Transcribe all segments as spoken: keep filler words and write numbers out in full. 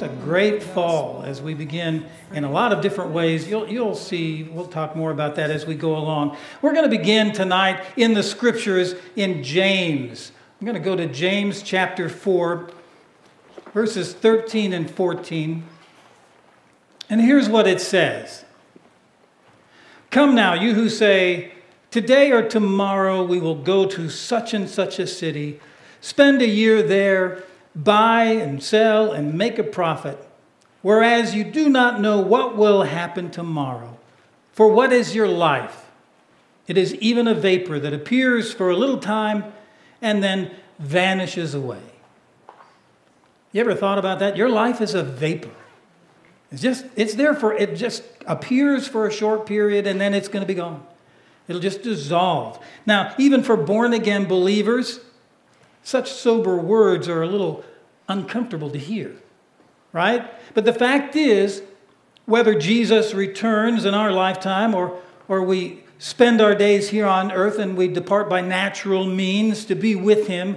just a great fall as we begin in a lot of different ways. You'll, you'll see, we'll talk more about that as we go along. We're going to begin tonight in the scriptures in James. I'm going to go to James chapter four, verses thirteen and fourteen. And here's what it says. Come now, you who say, today or tomorrow we will go to such and such a city, spend a year there, buy and sell and make a profit, whereas you do not know what will happen tomorrow. For what is your life? It is even a vapor that appears for a little time and then vanishes away. You ever thought about that? Your life is a vapor. It's just, it's there for, it just appears for a short period and then it's going to be gone. It'll just dissolve. Now, even for born-again believers, such sober words are a little uncomfortable to hear, right? But the fact is, whether Jesus returns in our lifetime or, or we spend our days here on earth and we depart by natural means to be with him,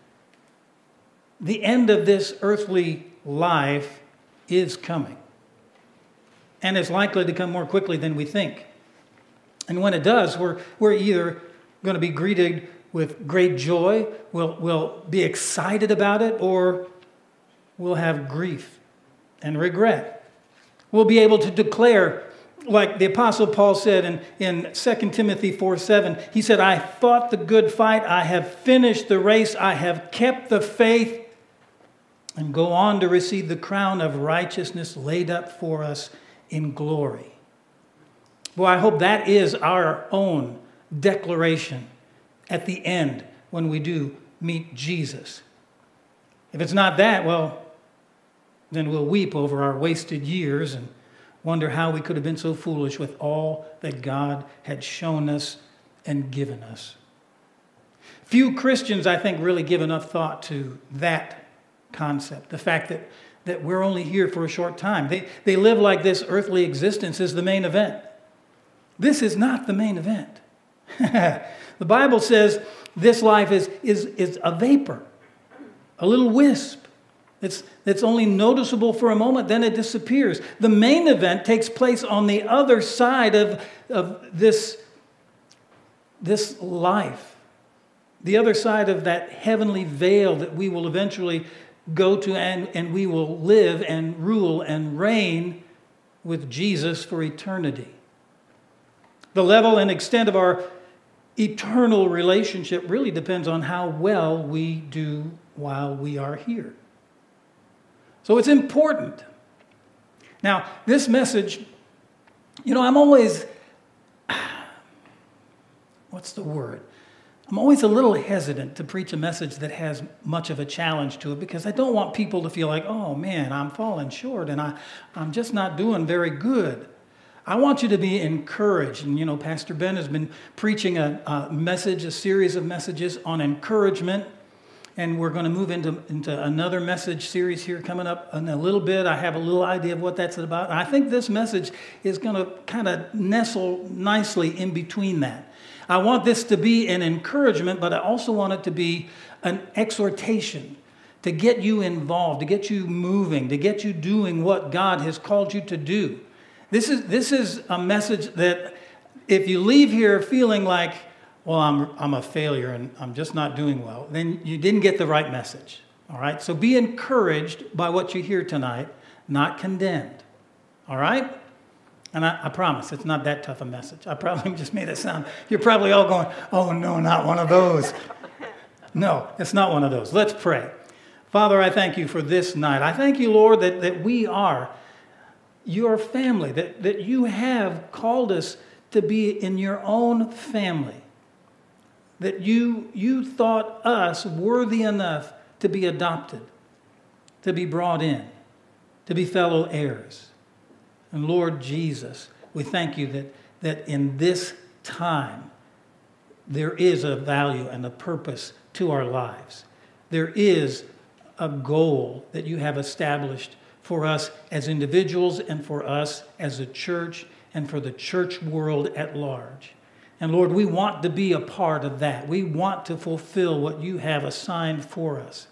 the end of this earthly life is coming. And it's likely to come more quickly than we think. And when it does, we're, we're either going to be greeted with great joy, we'll, we'll be excited about it, or we'll have grief and regret. We'll be able to declare, like the Apostle Paul said in, in Second Timothy four seven, he said, I fought the good fight, I have finished the race, I have kept the faith, and go on to receive the crown of righteousness laid up for us in glory. Well, I hope that is our own declaration at the end when we do meet Jesus. If it's not that, well, then we'll weep over our wasted years and wonder how we could have been so foolish with all that God had shown us and given us. Few Christians, I think, really give enough thought to that concept, the fact that, that we're only here for a short time. They, they live like this earthly existence is the main event. This is not the main event. The Bible says this life is, is, is a vapor, a little wisp. It's, it's only noticeable for a moment, then it disappears. The main event takes place on the other side of, of this, this life, the other side of that heavenly veil that we will eventually go to, and, and we will live and rule and reign with Jesus for eternity. The level and extent of our eternal relationship really depends on how well we do while we are here. So it's important. Now, this message, you know, I'm always, what's the word? I'm always a little hesitant to preach a message that has much of a challenge to it because I don't want people to feel like, oh man, I'm falling short and I, I'm just not doing very good. I want you to be encouraged. And, you know, Pastor Ben has been preaching a, a message, a series of messages on encouragement. And we're going to move into, into another message series here coming up in a little bit. I have a little idea of what that's about. And I think this message is going to kind of nestle nicely in between that. I want this to be an encouragement, but I also want it to be an exhortation to get you involved, to get you moving, to get you doing what God has called you to do. This is this is a message that if you leave here feeling like, well, I'm I'm a failure and I'm just not doing well, then you didn't get the right message. All right? So be encouraged by what you hear tonight, not condemned. All right? And I, I promise it's not that tough a message. I probably just made it sound, you're probably all going, oh no, not one of those. No, it's not one of those. Let's pray. Father, I thank you for this night. I thank you, Lord, that, that we are your family, that, that you have called us to be in your own family, that you, you thought us worthy enough to be adopted, to be brought in, to be fellow heirs. And Lord Jesus, we thank you that, that in this time, there is a value and a purpose to our lives. There is a goal that you have established for us as individuals and for us as a church and for the church world at large. And Lord, we want to be a part of that. We want to fulfill what you have assigned for us.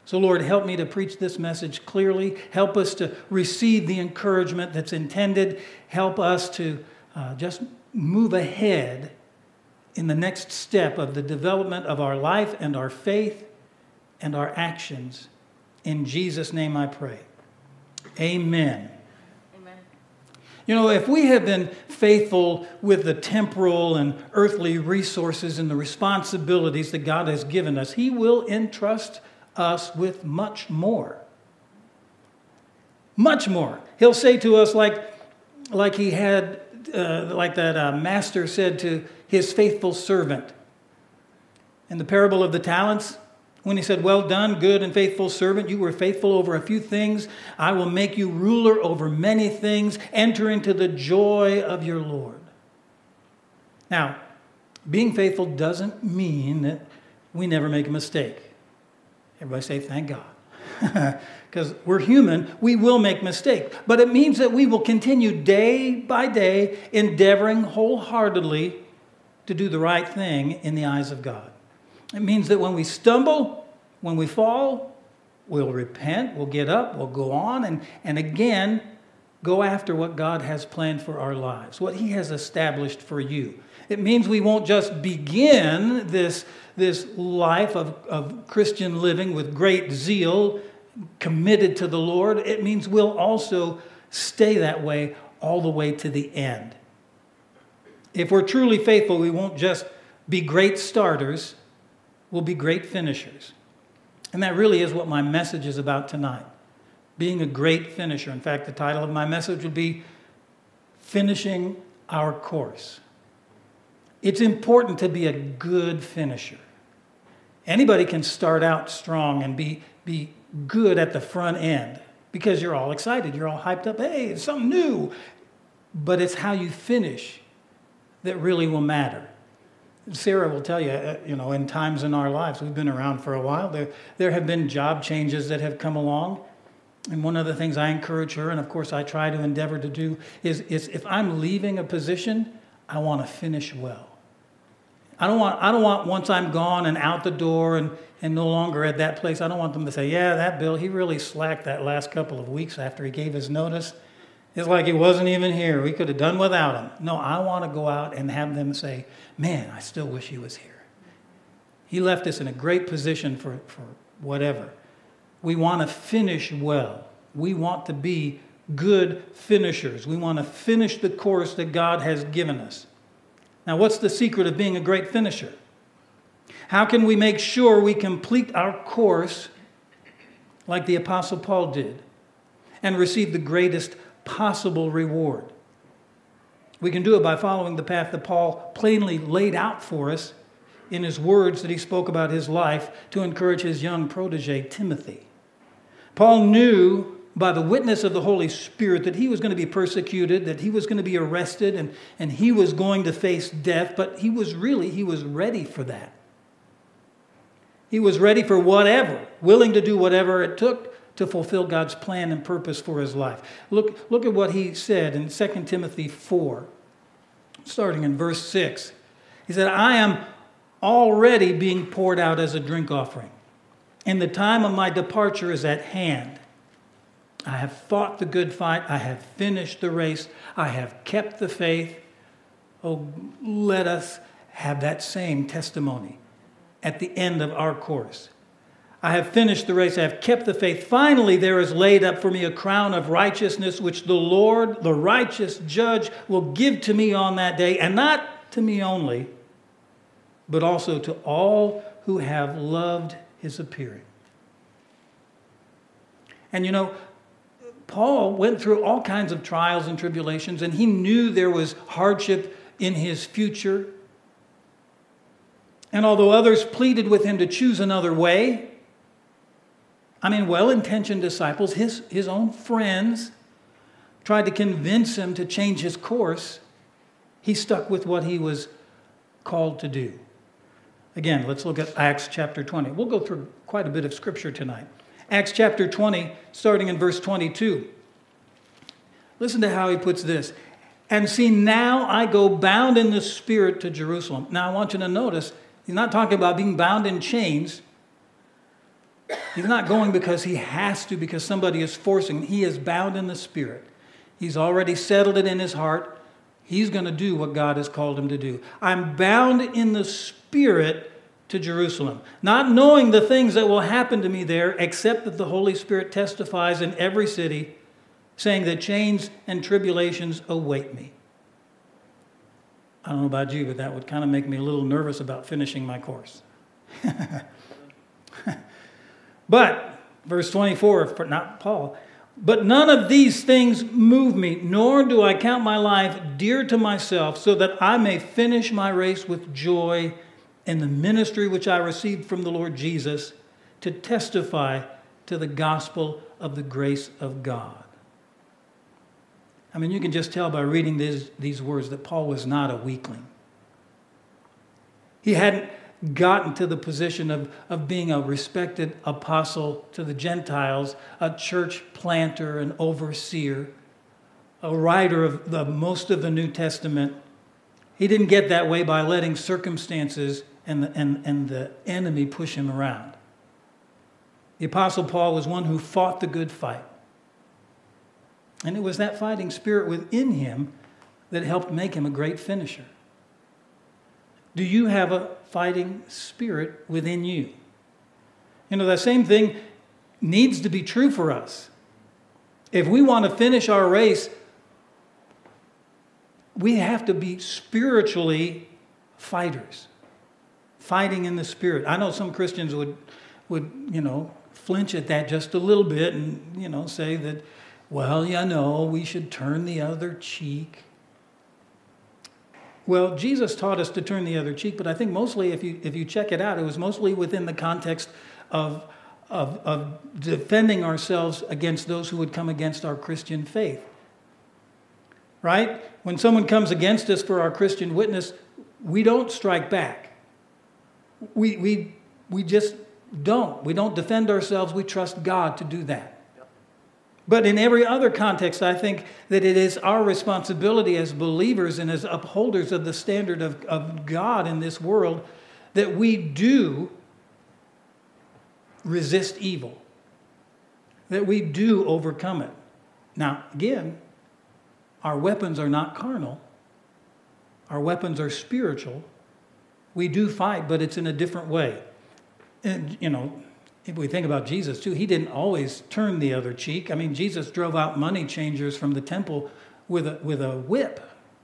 So, Lord, help me to preach this message clearly. Help us to receive the encouragement that's intended. Help us to uh, just move ahead in the next step of the development of our life and our faith and our actions. In Jesus' name I pray. Amen. Amen. You know, if we have been faithful with the temporal and earthly resources and the responsibilities that God has given us, He will entrust us with much more. Much more. He'll say to us like, like he had, uh, like that uh, master said to his faithful servant in the parable of the talents, when he said, well done, good and faithful servant, you were faithful over a few things. I will make you ruler over many things. Enter into the joy of your Lord. Now, being faithful doesn't mean that we never make a mistake. Everybody say, thank God. Because we're human, we will make mistakes. But it means that we will continue day by day endeavoring wholeheartedly to do the right thing in the eyes of God. It means that when we stumble, when we fall, we'll repent, we'll get up, we'll go on, and, and again, go after what God has planned for our lives, what He has established for you. It means we won't just begin this, this life of, of Christian living with great zeal, committed to the Lord. It means we'll also stay that way all the way to the end. If we're truly faithful, we won't just be great starters, we'll be great finishers. And that really is what my message is about tonight. Being a great finisher. In fact, the title of my message would be Finishing Our Course. It's important to be a good finisher. Anybody can start out strong and be, be good at the front end because you're all excited. You're all hyped up. Hey, it's something new. But it's how you finish that really will matter. Sarah will tell you, you know, in times in our lives, we've been around for a while, there, there have been job changes that have come along. And one of the things I encourage her, and of course I try to endeavor to do, is, is if I'm leaving a position, I want to finish well. I don't want, I don't want once I'm gone and out the door and, and no longer at that place, I don't want them to say, yeah, that Bill, he really slacked that last couple of weeks after he gave his notice. It's like he wasn't even here. We could have done without him. No, I want to go out and have them say, man, I still wish he was here. He left us in a great position for, for whatever. We want to finish well. We want to be good finishers. We want to finish the course that God has given us. Now, what's the secret of being a great finisher? How can we make sure we complete our course like the Apostle Paul did and receive the greatest possible reward? We can do it by following the path that Paul plainly laid out for us in his words that he spoke about his life to encourage his young protege, Timothy. Paul knew by the witness of the Holy Spirit that he was going to be persecuted, that he was going to be arrested, and, and he was going to face death, but he was really, he was ready for that. He was ready for whatever, willing to do whatever it took to fulfill God's plan and purpose for his life. Look, look at what he said in Second Timothy four, starting in verse six. He said, I am already being poured out as a drink offering, and the time of my departure is at hand. I have fought the good fight. I have finished the race. I have kept the faith. Oh, let us have that same testimony at the end of our course. I have finished the race. I have kept the faith. Finally, there is laid up for me a crown of righteousness, which the Lord, the righteous judge, will give to me on that day, and not to me only, but also to all who have loved his appearing. And you know, Paul went through all kinds of trials and tribulations, and he knew there was hardship in his future. And although others pleaded with him to choose another way, I mean, well-intentioned disciples, his, his own friends, tried to convince him to change his course, he stuck with what he was called to do. Again, let's look at Acts chapter twenty. We'll go through quite a bit of scripture tonight. Acts chapter twenty, starting in verse twenty-two. Listen to how he puts this. And see, now I go bound in the Spirit to Jerusalem. Now I want you to notice, he's not talking about being bound in chains. He's not going because he has to, because somebody is forcing him. He is bound in the Spirit. He's already settled it in his heart. He's going to do what God has called him to do. I'm bound in the Spirit to Jerusalem, not knowing the things that will happen to me there, except that the Holy Spirit testifies in every city, saying that chains and tribulations await me. I don't know about you, but that would kind of make me a little nervous about finishing my course. But, verse twenty-four, for not Paul, but none of these things move me, nor do I count my life dear to myself, so that I may finish my race with joy in the ministry which I received from the Lord Jesus, to testify to the gospel of the grace of God. I mean, you can just tell by reading these, these words that Paul was not a weakling. He hadn't gotten to the position of, of being a respected apostle to the Gentiles, a church planter, an overseer, a writer of the most of the New Testament. He didn't get that way by letting circumstances and the, and, and the enemy push him around. The Apostle Paul was one who fought the good fight. And it was that fighting spirit within him that helped make him a great finisher. Do you have a fighting spirit within you? You know, that same thing needs to be true for us. If we want to finish our race, we have to be spiritually fighters, fighting in the Spirit. I know some Christians would, would, you know, flinch at that just a little bit and, you know, say that, well, you know, we should turn the other cheek. Well, Jesus taught us to turn the other cheek, but I think mostly, if you if you check it out, it was mostly within the context of, of, of defending ourselves against those who would come against our Christian faith. Right? When someone comes against us for our Christian witness, we don't strike back. We, we, we just don't. We don't defend ourselves. We trust God to do that. But in every other context, I think that it is our responsibility as believers and as upholders of the standard of, of God in this world that we do resist evil, that we do overcome it. Now, again, our weapons are not carnal. Our weapons are spiritual. We do fight, but it's in a different way. And, you know, if we think about Jesus, too, he didn't always turn the other cheek. I mean, Jesus drove out money changers from the temple with a, with a whip.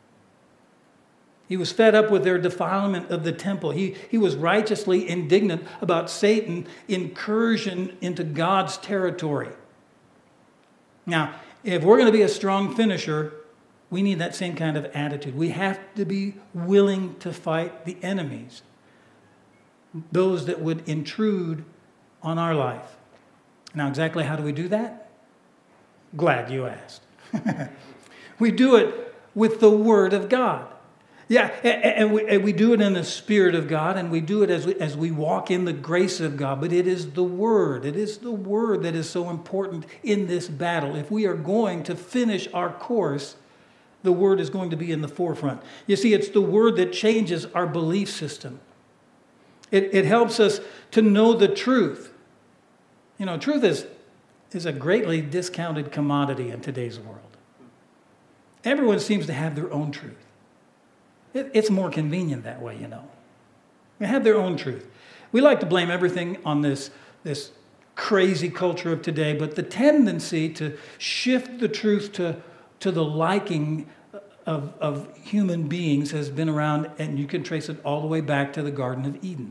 He was fed up with their defilement of the temple. He, he was righteously indignant about Satan's incursion into God's territory. Now, if we're going to be a strong finisher, we need that same kind of attitude. We have to be willing to fight the enemies, those that would intrude on our life. Now, exactly how do we do that? Glad you asked. We do it with the Word of God. Yeah, and we, and we do it in the Spirit of God, and we do it as we, as we walk in the grace of God. But it is the Word. It is the Word that is so important in this battle. If we are going to finish our course, the Word is going to be in the forefront. You see, it's the Word that changes our belief system. It, it helps us to know the truth. You know, truth is, is a greatly discounted commodity in today's world. Everyone seems to have their own truth. It, it's more convenient that way, you know. They have their own truth. We like to blame everything on this, this crazy culture of today, but the tendency to shift the truth to, to the liking Of, of human beings has been around, and you can trace it all the way back to the Garden of Eden.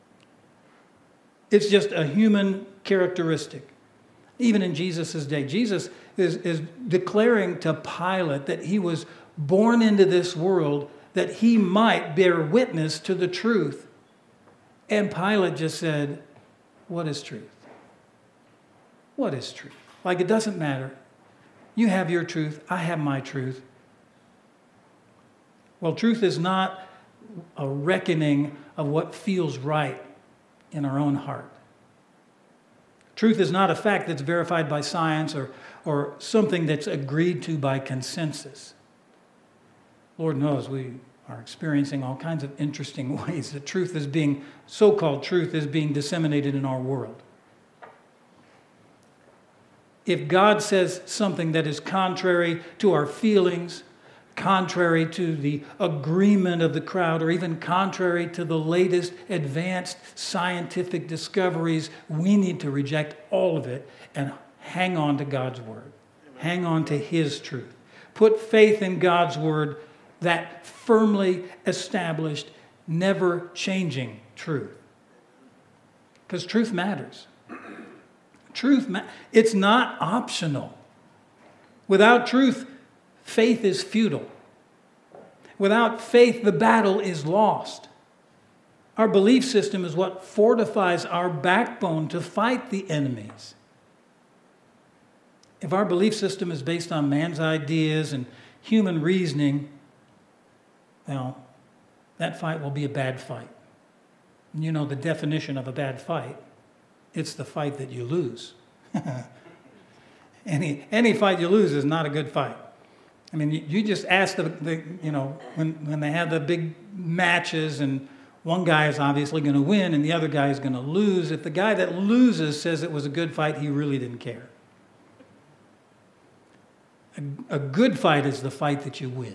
It's just a human characteristic. Even in Jesus' day, Jesus is, is declaring to Pilate that he was born into this world that he might bear witness to the truth. And Pilate just said, what is truth? What is truth? Like, it doesn't matter. You have your truth. I have my truth. Well, truth is not a reckoning of what feels right in our own heart. Truth is not a fact that's verified by science or, or something that's agreed to by consensus. Lord knows we are experiencing all kinds of interesting ways that truth is being, so-called truth is being disseminated in our world. if God says something that is contrary to our feelings, contrary to the agreement of the crowd, or even contrary to the latest advanced scientific discoveries, we need to reject all of it and hang on to God's word. Hang on to his truth. Put faith in God's word, that firmly established, never changing truth. Because truth matters. Truth, ma- it's not optional. Without truth, faith is futile. Without faith, the battle is lost. Our belief system is what fortifies our backbone to fight the enemies. If our belief system is based on man's ideas and human reasoning, well, that fight will be a bad fight. And you know the definition of a bad fight. It's the fight that you lose. any any fight you lose is not a good fight. I mean, you, you just ask the, the you know, when, when they have the big matches and one guy is obviously going to win and the other guy is going to lose. If the guy that loses says it was a good fight, he really didn't care. A, a good fight is the fight that you win.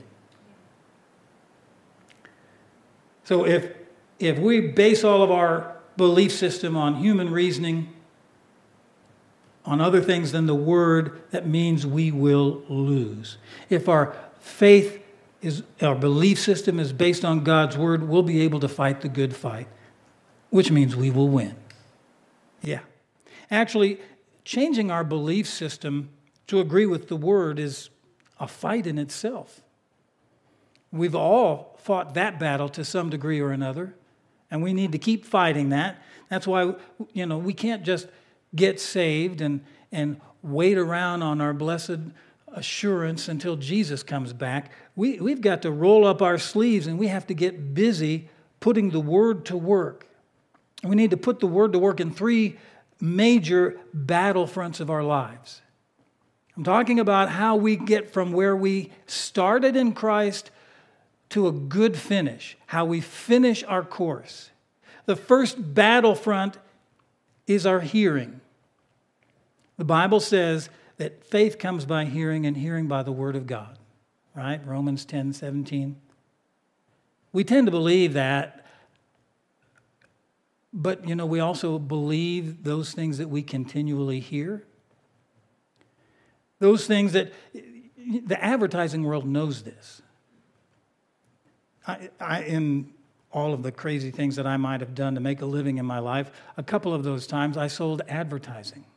So if if we base all of our belief system on human reasoning, on other things than the word, that means we will lose. If our faith is, our belief system is based on God's word, we'll be able to fight the good fight, which means we will win. Yeah. Actually, changing our belief system to agree with the word is a fight in itself. We've all fought that battle to some degree or another. And we need to keep fighting that. That's why, you know, we can't just get saved and, and wait around on our blessed assurance until Jesus comes back. We, we've got to roll up our sleeves and we have to get busy putting the word to work. We need to put the word to work in three major battlefronts of our lives. I'm talking about how we get from where we started in Christ to a good finish, how we finish our course. The first battlefront is our hearing. The Bible says that faith comes by hearing and hearing by the word of God, right? Romans ten seventeen. We tend to believe that, but, you know, we also believe those things that we continually hear. Those things that the advertising world knows this. I, I, in all of the crazy things that I might have done to make a living in my life, a couple of those times I sold advertising.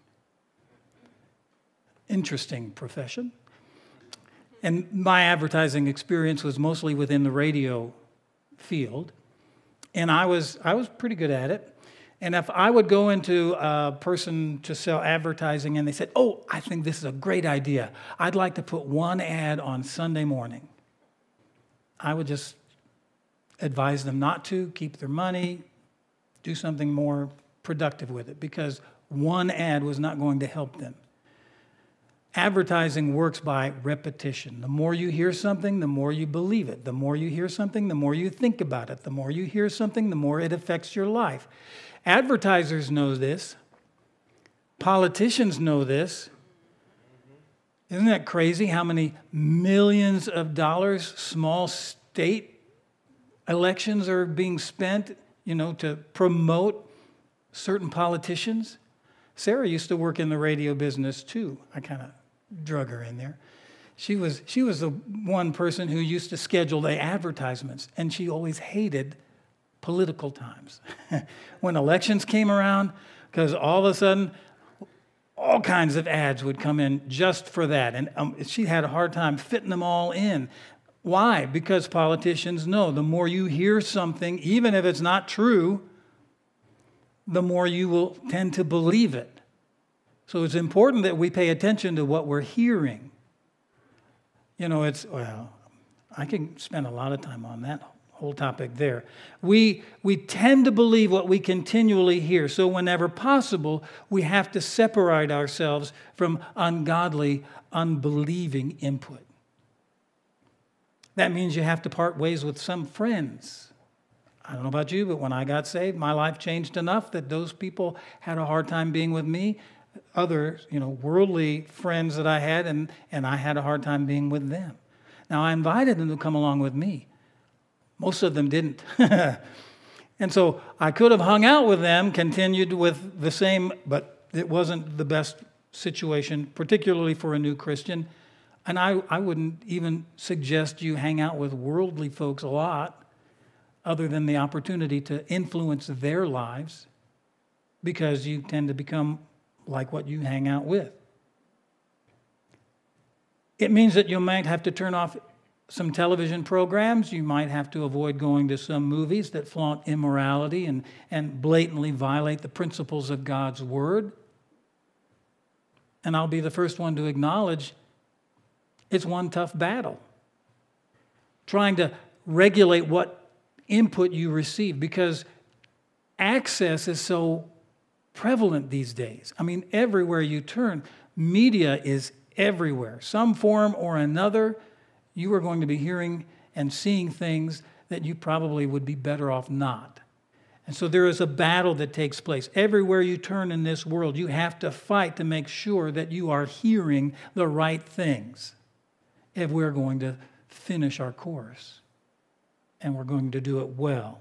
Interesting profession. And my advertising experience was mostly within the radio field. And I was I was pretty good at it. And if I would go into a person to sell advertising and they said, oh, I think this is a great idea. I'd like to put one ad on Sunday morning. I would just advise them not to, keep their money, do something more productive with it, because one ad was not going to help them. Advertising works by repetition. The more you hear something, the more you believe it. The more you hear something, the more you think about it. The more you hear something, the more it affects your life. Advertisers know this. Politicians know this. Isn't that crazy how many millions of dollars small state elections are being spent, you know, to promote certain politicians? Sarah used to work in the radio business too. I kind of drug her in there. She was she was the one person who used to schedule the advertisements, and she always hated political times. When elections came around, because all of a sudden, all kinds of ads would come in just for that. And um, she had a hard time fitting them all in. Why? Because politicians know the more you hear something, even if it's not true, the more you will tend to believe it. So it's important that we pay attention to what we're hearing. You know, it's, well, I can spend a lot of time on that whole topic there. We, we tend to believe what we continually hear. So whenever possible, we have to separate ourselves from ungodly, unbelieving input. That means you have to part ways with some friends. I don't know about you, but when I got saved, my life changed enough that those people had a hard time being with me. other, you know, worldly friends that I had, and, and I had a hard time being with them. Now, I invited them to come along with me. Most of them didn't. And so I could have hung out with them, continued with the same, but it wasn't the best situation, particularly for a new Christian. And I, I wouldn't even suggest you hang out with worldly folks a lot, other than the opportunity to influence their lives, because you tend to become like what you hang out with. It means that you might have to turn off some television programs. You might have to avoid going to some movies that flaunt immorality and, and blatantly violate the principles of God's Word. And I'll be the first one to acknowledge it's one tough battle, trying to regulate what input you receive, because access is so prevalent these days. I mean, everywhere you turn, media is everywhere. Some form or another, you are going to be hearing and seeing things that you probably would be better off not. And so there is a battle that takes place. Everywhere you turn in this world, you have to fight to make sure that you are hearing the right things if we're going to finish our course, and we're going to do it well.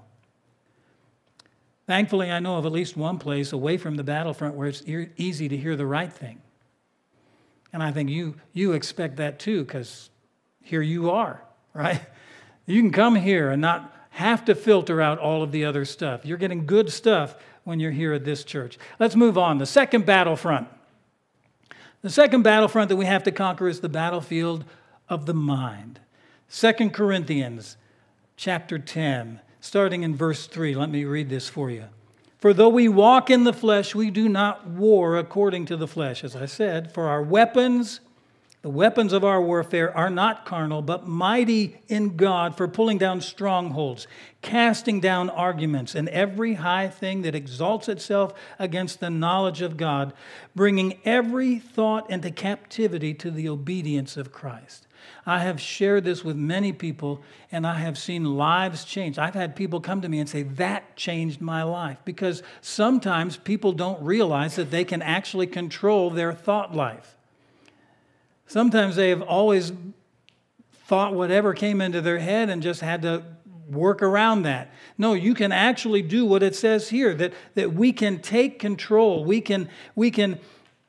Thankfully, I know of at least one place away from the battlefront where it's e- easy to hear the right thing. And I think you, you expect that too, because here you are, right? You can come here and not have to filter out all of the other stuff. You're getting good stuff when you're here at this church. Let's move on. The second battlefront. The second battlefront that we have to conquer is the battlefield of the mind. Second Corinthians chapter ten, starting in verse three. Let me read this for you. For though we walk in the flesh, we do not war according to the flesh. As I said, for our weapons, the weapons of our warfare are not carnal, but mighty in God for pulling down strongholds, casting down arguments, and every high thing that exalts itself against the knowledge of God, bringing every thought into captivity to the obedience of Christ. I have shared this with many people, and I have seen lives change. I've had people come to me and say, that changed my life, because sometimes people don't realize that they can actually control their thought life. Sometimes they have always thought whatever came into their head and just had to work around that. No, you can actually do what it says here, that, that we can take control. We can, we can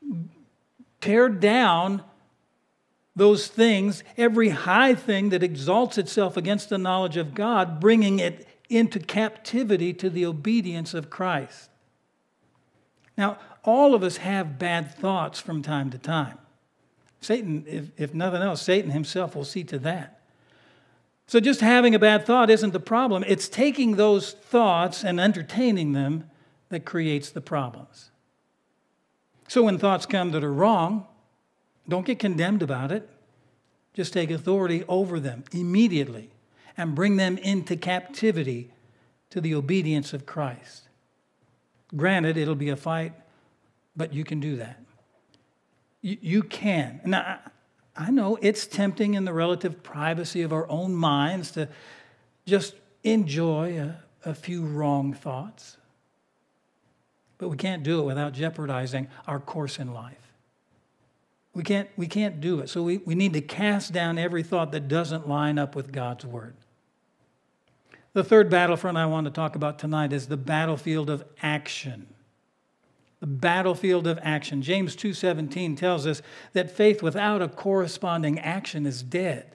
tear down those things, every high thing that exalts itself against the knowledge of God, bringing it into captivity to the obedience of Christ. Now, all of us have bad thoughts from time to time. Satan, if, if nothing else, Satan himself will see to that. So just having a bad thought isn't the problem. It's taking those thoughts and entertaining them that creates the problems. So when thoughts come that are wrong, don't get condemned about it. Just take authority over them immediately and bring them into captivity to the obedience of Christ. Granted, it'll be a fight, but you can do that. You, you can. Now, I know it's tempting in the relative privacy of our own minds to just enjoy a, a few wrong thoughts. But we can't do it without jeopardizing our course in life. We can't, we can't do it. So we, we need to cast down every thought that doesn't line up with God's Word. The third battlefront I want to talk about tonight is the battlefield of action. The battlefield of action. James two seventeen tells us that faith without a corresponding action is dead.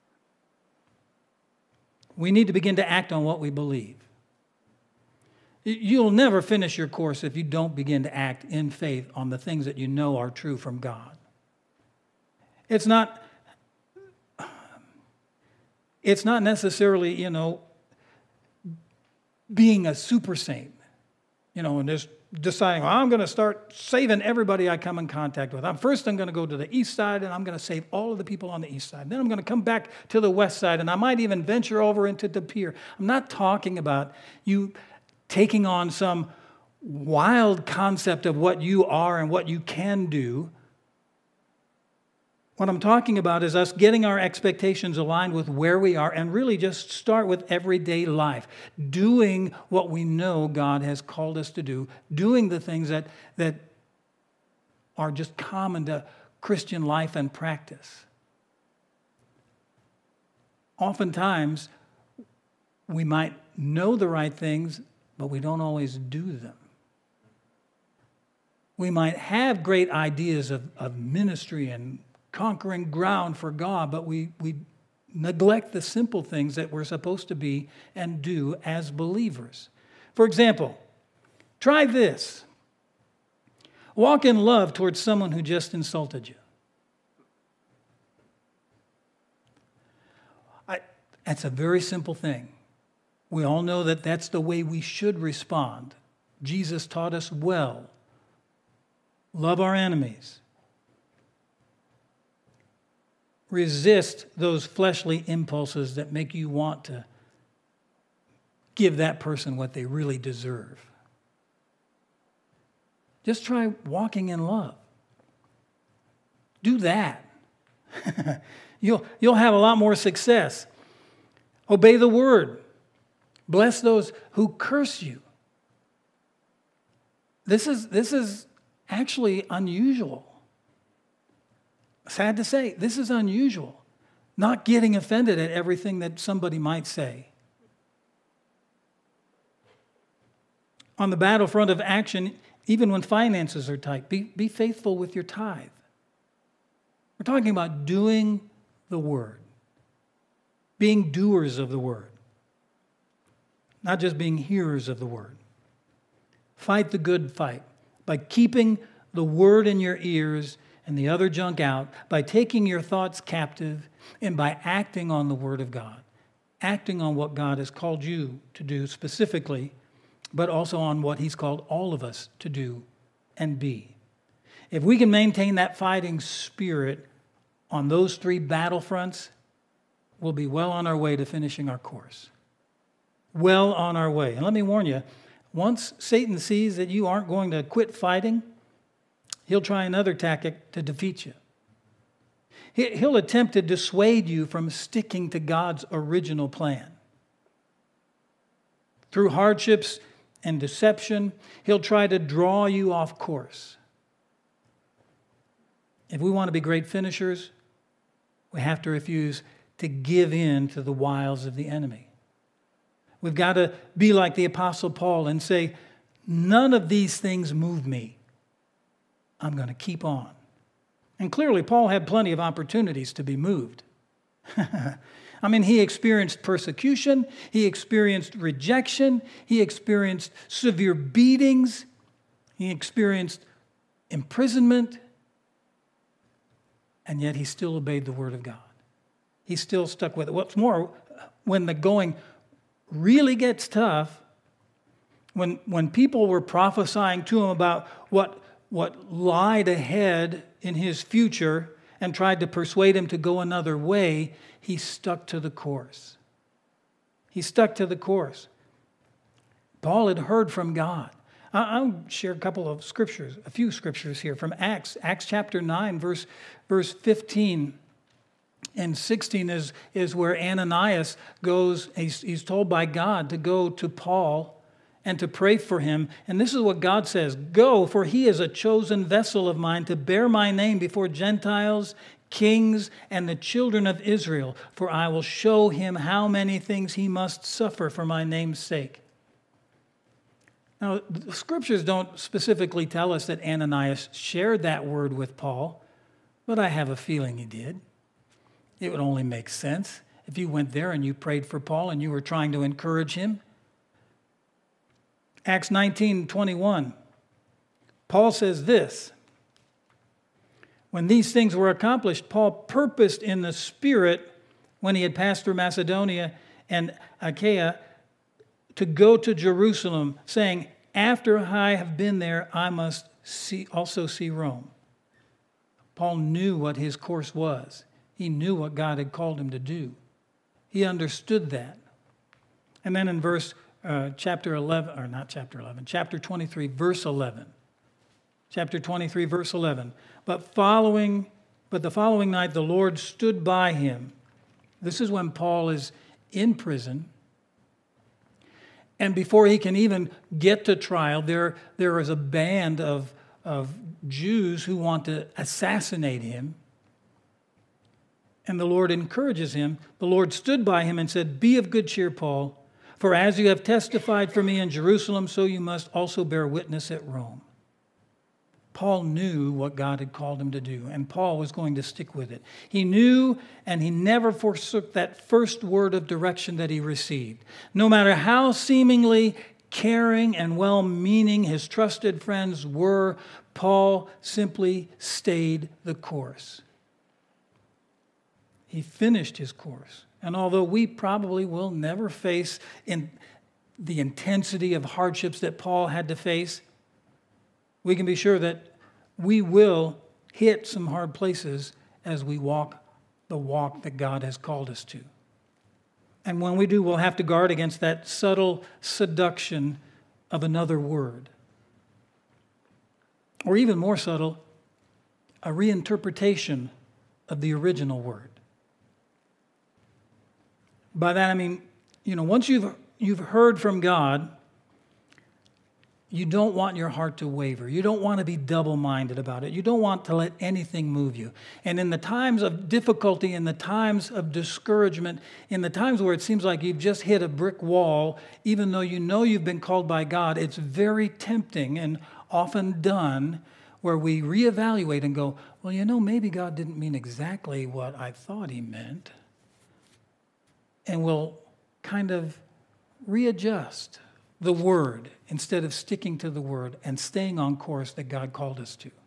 We need to begin to act on what we believe. You'll never finish your course if you don't begin to act in faith on the things that you know are true from God. It's not, it's not necessarily, you know, being a super saint, you know, and just deciding, well, I'm going to start saving everybody I come in contact with. I'm, first, I'm going to go to the east side, and I'm going to save all of the people on the east side. Then I'm going to come back to the west side, and I might even venture over into De Pere. I'm not talking about you taking on some wild concept of what you are and what you can do. What I'm talking about is us getting our expectations aligned with where we are and really just start with everyday life, doing what we know God has called us to do, doing the things that, that are just common to Christian life and practice. Oftentimes, we might know the right things, but we don't always do them. We might have great ideas of, of ministry and conquering ground for God, but we, we neglect the simple things that we're supposed to be and do as believers. For example, try this. Walk in love towards someone who just insulted you. I, that's a very simple thing. We all know that that's the way we should respond. Jesus taught us well. Love our enemies. Resist those fleshly impulses that make you want to give that person what they really deserve. Just try walking in love. Do that. you'll, you'll have a lot more success. Obey the word. Bless those who curse you. This is, this is actually unusual. Sad to say, this is unusual. Not getting offended at everything that somebody might say. On the battlefront of action, even when finances are tight, be, be faithful with your tithe. We're talking about doing the word. Being doers of the word. Not just being hearers of the word. Fight the good fight by keeping the word in your ears and the other junk out, by taking your thoughts captive, and by acting on the word of God. Acting on what God has called you to do specifically, but also on what he's called all of us to do and be. If we can maintain that fighting spirit on those three battlefronts, we'll be well on our way to finishing our course. Well on our way. And let me warn you, once Satan sees that you aren't going to quit fighting, he'll try another tactic to defeat you. He'll attempt to dissuade you from sticking to God's original plan. Through hardships and deception, he'll try to draw you off course. If we want to be great finishers, we have to refuse to give in to the wiles of the enemy. We've got to be like the Apostle Paul and say, none of these things move me. I'm going to keep on. And clearly, Paul had plenty of opportunities to be moved. I mean, he experienced persecution, he experienced rejection, he experienced severe beatings, he experienced imprisonment, and yet he still obeyed the word of God. He still stuck with it. What's more, when the going really gets tough, when, when people were prophesying to him about what, what lied ahead in his future and tried to persuade him to go another way, he stuck to the course. He stuck to the course. Paul had heard from God. I'll share a couple of scriptures, a few scriptures here from Acts. Acts chapter nine, verse, verse fifteen and sixteen is, is where Ananias goes, he's, he's told by God to go to Paul and to pray for him. And this is what God says, "Go, for he is a chosen vessel of mine to bear my name before Gentiles, kings, and the children of Israel. For I will show him how many things he must suffer for my name's sake." Now, the scriptures don't specifically tell us that Ananias shared that word with Paul, but I have a feeling he did. It would only make sense if you went there and you prayed for Paul and you were trying to encourage him. Acts nineteen twenty-one, Paul says this, "When these things were accomplished, Paul purposed in the Spirit, when he had passed through Macedonia and Achaia, to go to Jerusalem, saying, 'After I have been there, I must see, also see Rome.'" Paul knew what his course was. He knew what God had called him to do. He understood that. And then in verse uh, chapter eleven, or not chapter eleven, chapter twenty-three, verse eleven. Chapter twenty-three, verse eleven. But following, but the following night the Lord stood by him. This is when Paul is in prison. And before he can even get to trial, there, there is a band of, of Jews who want to assassinate him. And the Lord encourages him. The Lord stood by him and said, "Be of good cheer, Paul, for as you have testified for me in Jerusalem, so you must also bear witness at Rome." Paul knew what God had called him to do, and Paul was going to stick with it. He knew, and he never forsook that first word of direction that he received. No matter how seemingly caring and well-meaning his trusted friends were, Paul simply stayed the course. He finished his course. And although we probably will never face in the intensity of hardships that Paul had to face, we can be sure that we will hit some hard places as we walk the walk that God has called us to. And when we do, we'll have to guard against that subtle seduction of another word. Or even more subtle, a reinterpretation of the original word. By that I mean, you know, once you've you've heard from God, you don't want your heart to waver. You don't want to be double-minded about it. You don't want to let anything move you. And in the times of difficulty, in the times of discouragement, in the times where it seems like you've just hit a brick wall, even though you know you've been called by God, it's very tempting and often done where we reevaluate and go, well, you know, maybe God didn't mean exactly what I thought he meant. And we'll kind of readjust the word instead of sticking to the word and staying on course that God called us to.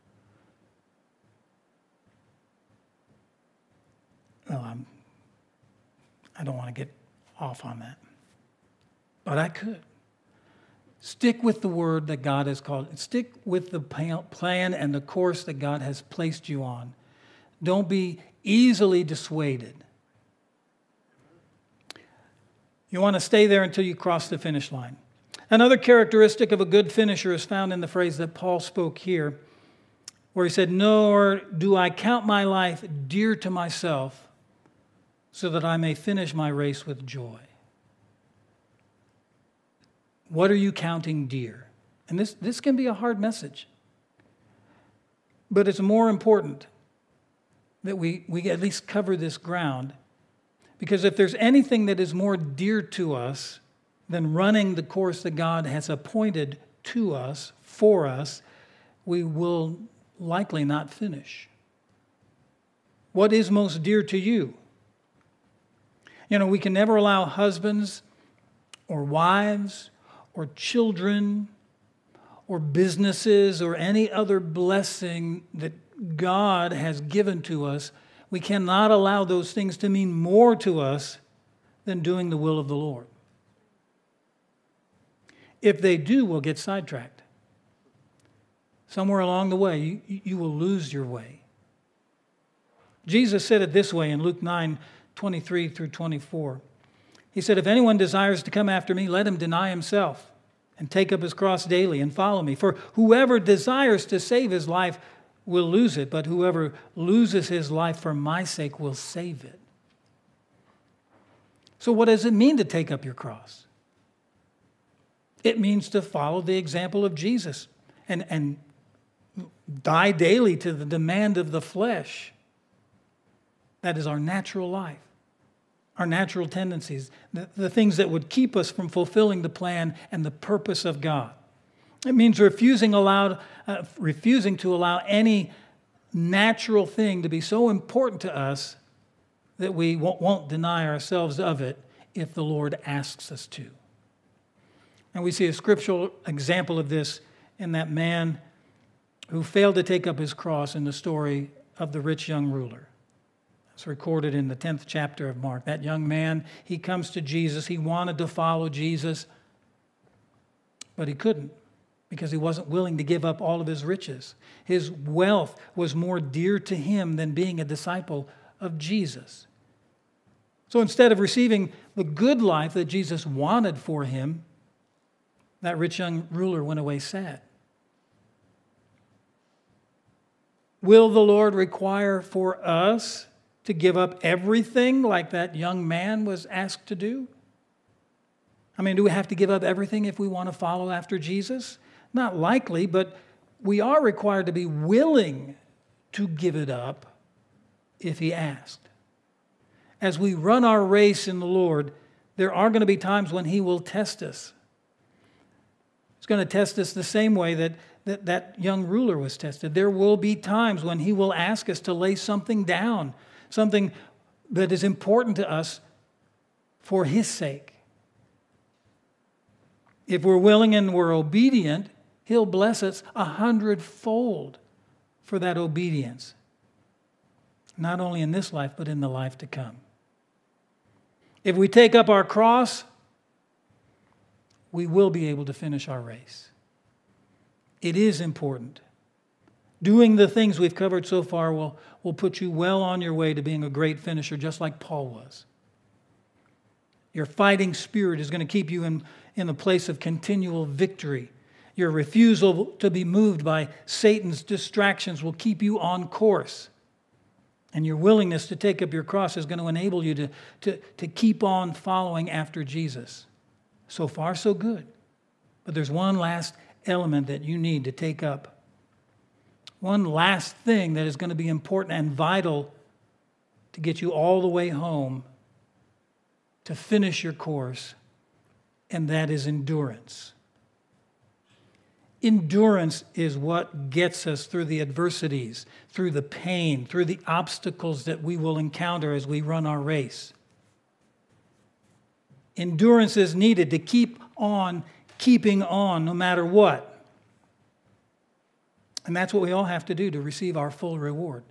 Well, I'm, I don't want to get off on that. But I could. Stick with the word that God has called. Stick with the plan and the course that God has placed you on. Don't be easily dissuaded. You want to stay there until you cross the finish line. Another characteristic of a good finisher is found in the phrase that Paul spoke here, where he said, "Nor do I count my life dear to myself, so that I may finish my race with joy." What are you counting dear? And this, this can be a hard message. But it's more important that we, we at least cover this ground. Because if there's anything that is more dear to us than running the course that God has appointed to us, for us, we will likely not finish. What is most dear to you? You know, we can never allow husbands or wives or children or businesses or any other blessing that God has given to us. We cannot allow those things to mean more to us than doing the will of the Lord. If they do, we'll get sidetracked. Somewhere along the way, you, you will lose your way. Jesus said it this way in Luke nine, twenty-three through twenty-four. He said, "If anyone desires to come after me, let him deny himself and take up his cross daily and follow me. For whoever desires to save his life will lose it, but whoever loses his life for my sake will save it." So what does it mean to take up your cross? It means to follow the example of Jesus and, and die daily to the demand of the flesh. That is our natural life, our natural tendencies, the, the things that would keep us from fulfilling the plan and the purpose of God. It means refusing allowed, uh, refusing to allow any natural thing to be so important to us that we won't, won't deny ourselves of it if the Lord asks us to. And we see a scriptural example of this in that man who failed to take up his cross in the story of the rich young ruler. It's recorded in the tenth chapter of Mark. That young man, he comes to Jesus. He wanted to follow Jesus, but he couldn't because he wasn't willing to give up all of his riches. His wealth was more dear to him than being a disciple of Jesus. So instead of receiving the good life that Jesus wanted for him, that rich young ruler went away sad. Will the Lord require for us to give up everything like that young man was asked to do? I mean, do we have to give up everything if we want to follow after Jesus? Not likely, but we are required to be willing to give it up if he asked. As we run our race in the Lord, there are going to be times when he will test us. He's going to test us the same way that, that that young ruler was tested. There will be times when he will ask us to lay something down, something that is important to us for his sake. If we're willing and we're obedient, he'll bless us a hundredfold for that obedience. Not only in this life, but in the life to come. If we take up our cross, we will be able to finish our race. It is important. Doing the things we've covered so far will, will put you well on your way to being a great finisher, just like Paul was. Your fighting spirit is going to keep you in, in a place of continual victory. Your refusal to be moved by Satan's distractions will keep you on course. And your willingness to take up your cross is going to enable you to, to, to keep on following after Jesus. So far, so good. But there's one last element that you need to take up. One last thing that is going to be important and vital to get you all the way home to finish your course, and that is endurance. Endurance is what gets us through the adversities, through the pain, through the obstacles that we will encounter as we run our race. Endurance is needed to keep on keeping on no matter what. And that's what we all have to do to receive our full reward.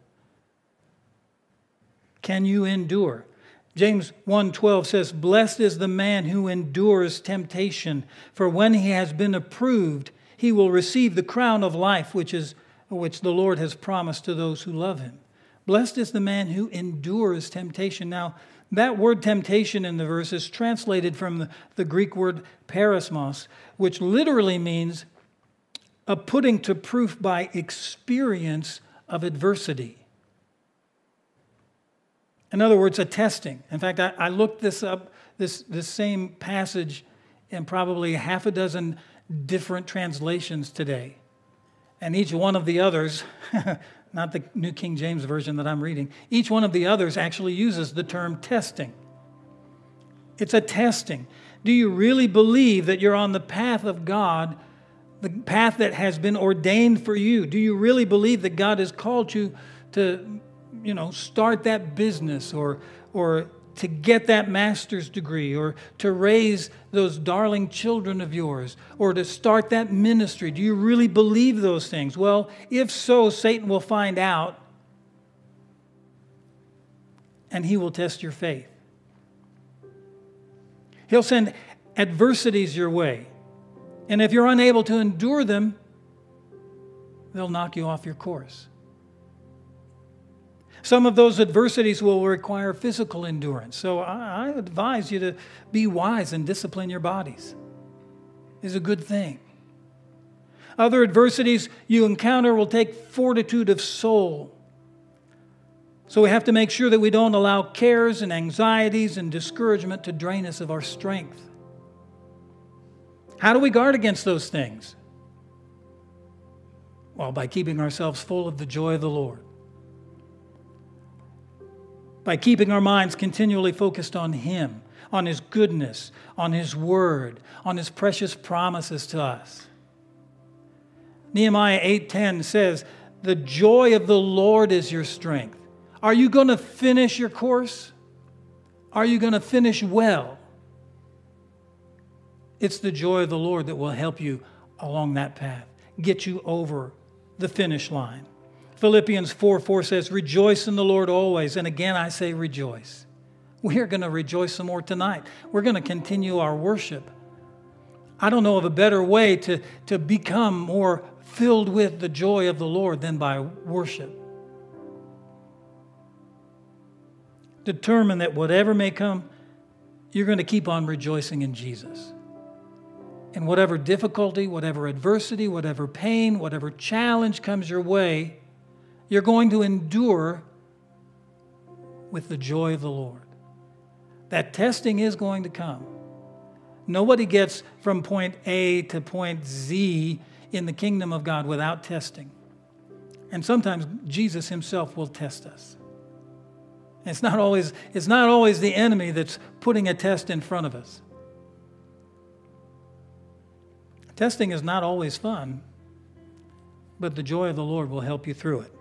Can you endure? James one twelve says, "Blessed is the man who endures temptation, for when he has been approved, he will receive the crown of life which is which the Lord has promised to those who love him." Blessed is the man who endures temptation. Now, that word temptation in the verse is translated from the, the Greek word perismos, which literally means a putting to proof by experience of adversity. In other words, a testing. In fact, I, I looked this up, this, this same passage in probably half a dozen different translations today. And each one of the others, not the New King James Version that I'm reading, each one of the others actually uses the term testing. It's a testing. Do you really believe that you're on the path of God, the path that has been ordained for you? Do you really believe that God has called you to, you know, start that business or or to get that master's degree or to raise those darling children of yours or to start that ministry? Do you really believe those things? Well, if so, Satan will find out and he will test your faith. He'll send adversities your way. And if you're unable to endure them, they'll knock you off your course. Some of those adversities will require physical endurance. So I advise you to be wise and discipline your bodies. It's a good thing. Other adversities you encounter will take fortitude of soul. So we have to make sure that we don't allow cares and anxieties and discouragement to drain us of our strength. How do we guard against those things? Well, by keeping ourselves full of the joy of the Lord. By keeping our minds continually focused on Him, on His goodness, on His Word, on His precious promises to us. Nehemiah eight ten says, "The joy of the Lord is your strength." Are you going to finish your course? Are you going to finish well? It's the joy of the Lord that will help you along that path, get you over the finish line. Philippians four four says, "Rejoice in the Lord always." And again, I say rejoice. We are going to rejoice some more tonight. We're going to continue our worship. I don't know of a better way to, to become more filled with the joy of the Lord than by worship. Determine that whatever may come, you're going to keep on rejoicing in Jesus. And whatever difficulty, whatever adversity, whatever pain, whatever challenge comes your way, you're going to endure with the joy of the Lord. That testing is going to come. Nobody gets from point A to point Z in the kingdom of God without testing. And sometimes Jesus himself will test us. It's not always, it's not always the enemy that's putting a test in front of us. Testing is not always fun, but the joy of the Lord will help you through it.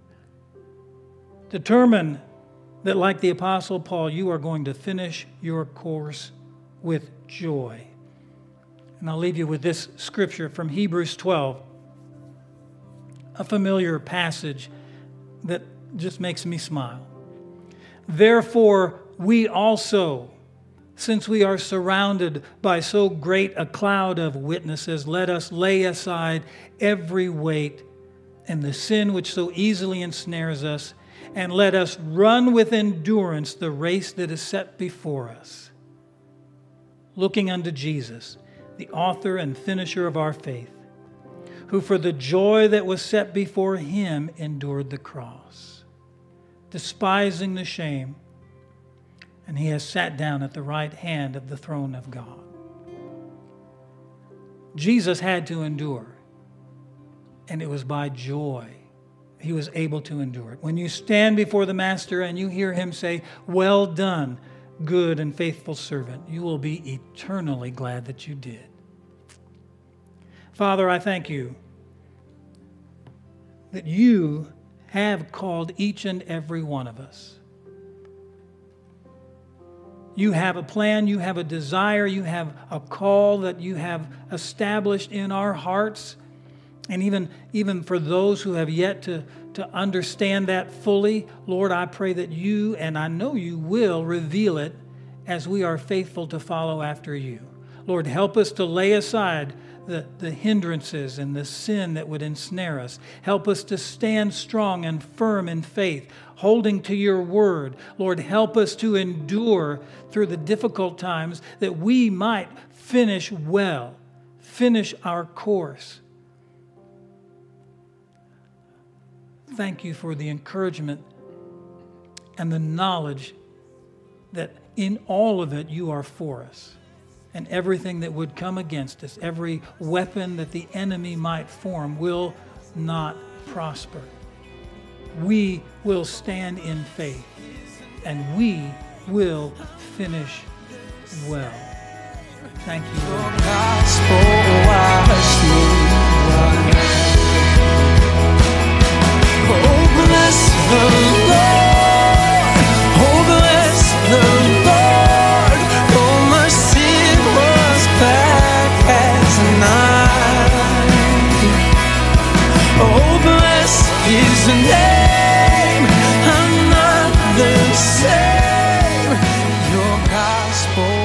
Determine that, like the Apostle Paul, you are going to finish your course with joy. And I'll leave you with this scripture from Hebrews twelve, a familiar passage that just makes me smile. Therefore, we also, since we are surrounded by so great a cloud of witnesses, let us lay aside every weight and the sin which so easily ensnares us, and let us run with endurance the race that is set before us, looking unto Jesus, the author and finisher of our faith, who for the joy that was set before him endured the cross, despising the shame, and he has sat down at the right hand of the throne of God. Jesus had to endure, and it was by joy he was able to endure it. When you stand before the Master and you hear him say, "Well done, good and faithful servant," you will be eternally glad that you did. Father, I thank you that you have called each and every one of us. You have a plan, you have a desire, you have a call that you have established in our hearts. And even, even for those who have yet to, to understand that fully, Lord, I pray that you, and I know you will, reveal it as we are faithful to follow after you. Lord, help us to lay aside the, the hindrances and the sin that would ensnare us. Help us to stand strong and firm in faith, holding to your word. Lord, help us to endure through the difficult times that we might finish well, finish our course. Thank you for the encouragement and the knowledge that in all of it you are for us. And everything that would come against us, every weapon that the enemy might form, will not prosper. We will stand in faith, and we will finish well. Thank you, Lord. Oh, bless the Lord. Oh, bless the Lord. Oh, my sin was black as night. Oh, bless his name. I'm not the same. Your gospel